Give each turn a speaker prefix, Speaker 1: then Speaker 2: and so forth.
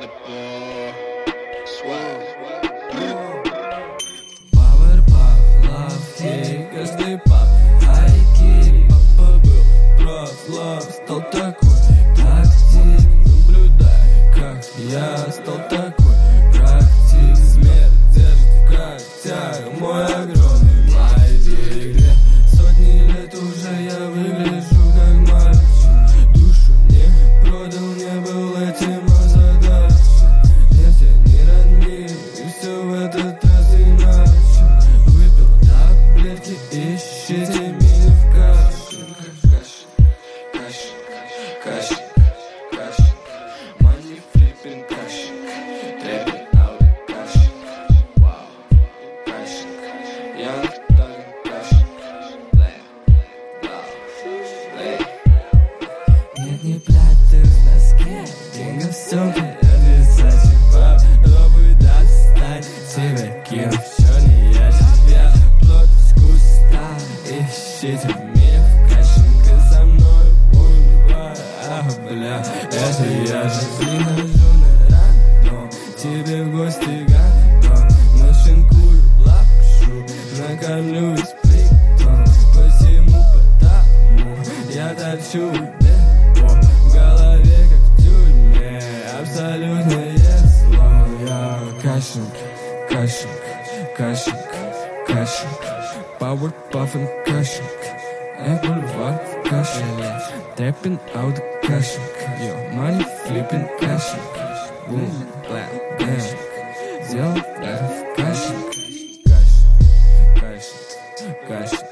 Speaker 1: Powerpuff, love, ей каждый пап. Хайки, папа был прав, love, стал такой тактик. Наблюдай, как я стал такой практик. Смерть держит в когтях мой огромный майдик. Сотни лет уже я выгляжу как мальчик. Душу не продал, не был этим озадачен. Нет, я не родник, и все в этот раз иначе. Выпил таблетки, ищите меня в каше. Кашик, money flipping кашик, трепет ауди кашик, вау, кашик, young thug кашик, плей, плей. Нет, не платы в носке, деньги в сумке, обязательно пап, пробуй достать тебя, кину в черный ящик, я плод с куста, ищите меня в кашинке за мной. Бля, это я же прихожу на рандом, тебе в гости готов, нашинкую лапшу, накормлюсь плитом. Посему потому я торчу в депо, в голове как в тюрьме, абсолютное зло. Я кашинг, Powerpuff кашинг, бульвар в кашинг, треппин ауди кашинг, money flipping кашинг, бум, блэк, бэм, сделал это в кашинг, кашинг.